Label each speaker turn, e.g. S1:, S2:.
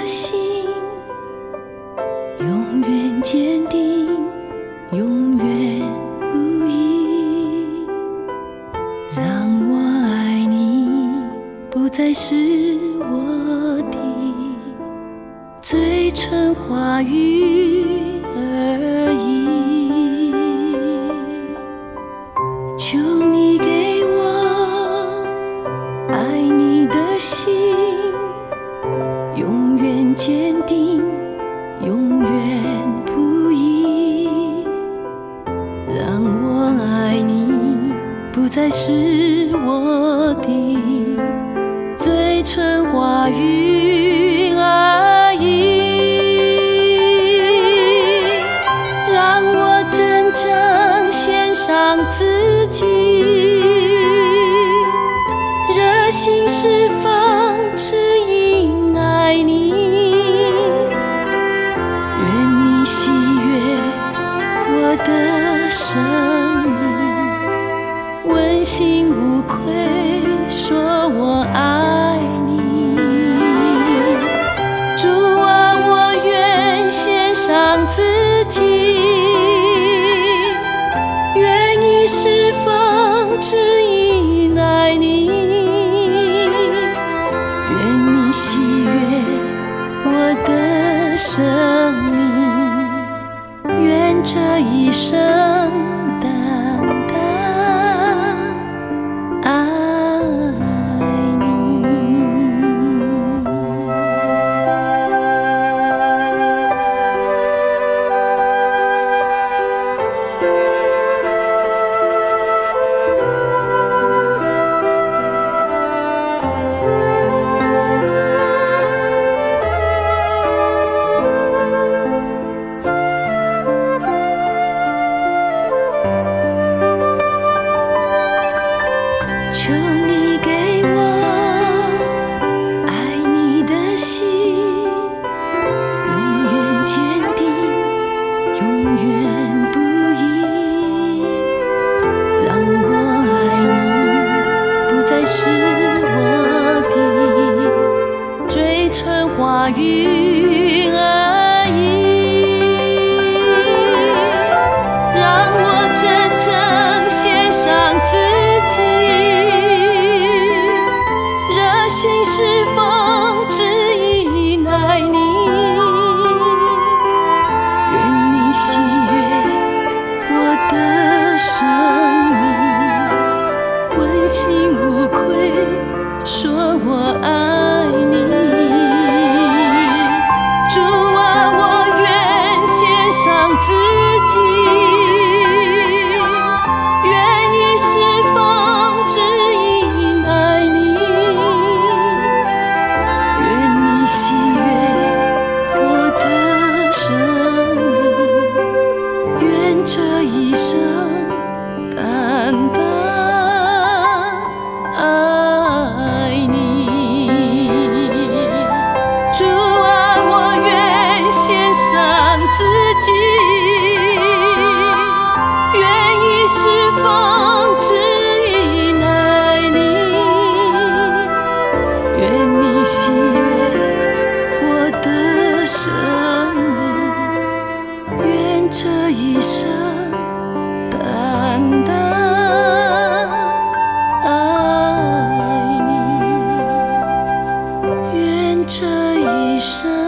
S1: 心永远坚定，永远不移。让我爱你，不再是我的嘴唇话语而已。求你给我爱你的心，永远坚定，永远不移。让我爱你，不再是我的嘴唇话语而已。让我真正献上自己，热心释放，只因爱你。愿你喜悦我的生命，问心无愧说我爱你。主啊，我愿献上自己，愿意释放，只因爱你。愿你喜悦我的生命，愿这一生单单爱你。求你给我爱你的心，永远坚定，永远不移。让我爱你，不再是我的嘴唇话语而已。让我真正献上自己，热心释放，只因爱你。愿你喜悦我的生命，问心无愧说我爱你。主啊，我愿献上自己，愿意释放，只因爱你。愿你喜悦我的生命，愿这一生单单爱你。主啊，我愿献上自己，愿意释放，只因爱你。愿你喜悦我的生命，愿这一生单单爱你。愿这一生